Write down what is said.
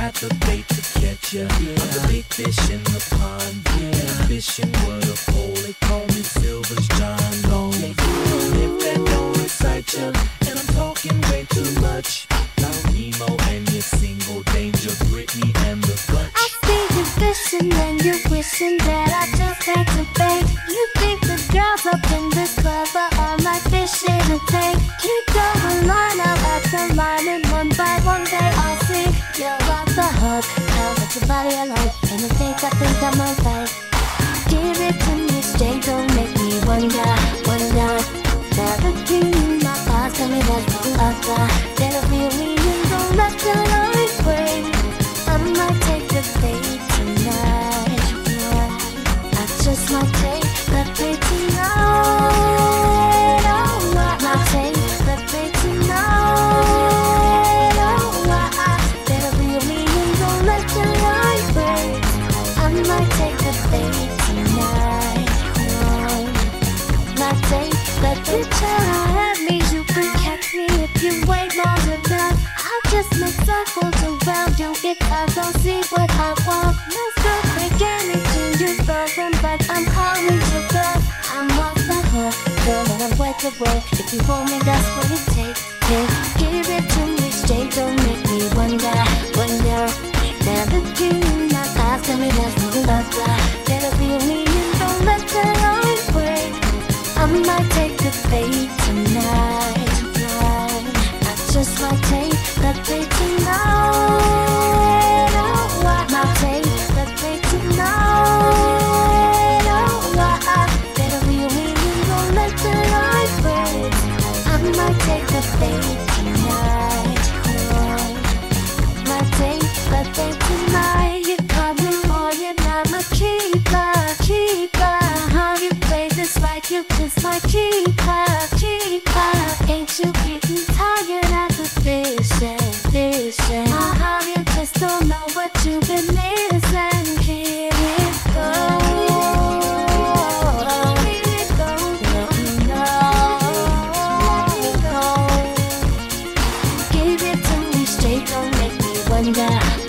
got the bait to catch ya. I'm the big fish in the pond. Yeah, fishing with a pole. They call me Silver's John Long. If that don't excite ya, and I'm talking way too much. Now Nemo and your single danger, Britney and the bunch. I see you fishing and you're wishing that I just had to bait. You think the girls up in this club are all like fish in a tank. Keep going line out after line, and one by one they all sink. You're off the hook, I'll let your body alone. And I think I'm alright. Give it to me straight, don't make me wonder. Now looking in my eyes, tell me what's wrong other. That'll be me and don't let the light break. I might take the bait tonight. I just might take the bait tonight. Oh, I might take the bait tonight. Oh, that'll be me and don't let the light break. I might take the bait tonight. Might take the picture I have me. You can catch me if you wait long enough. I'll just make circles around you if I don't see what I want. Let's go make anything you throw them, but I'm calling you back. I'm off the hook, girl, and I'm wet away. If you want me, that's what it takes. Give it to me straight, don't make me wonder. Now looking in my eyes, tell me that's what love like. That'll be me and don't let the light break. I might take the bait tonight. I just might take the bait tonight. Oh, I might take the bait tonight. Oh, that'll be me and don't let the light break. I might take the bait tonight. Might take the bait tonight. You call me for you, I'm a keeper. How you play this like you just my keeper. Ain't you getting tired of the fishing? How you just don't know what you've been missing. Here it goes. Here it goes. Let me know. Give it to me straight, don't make me wonder.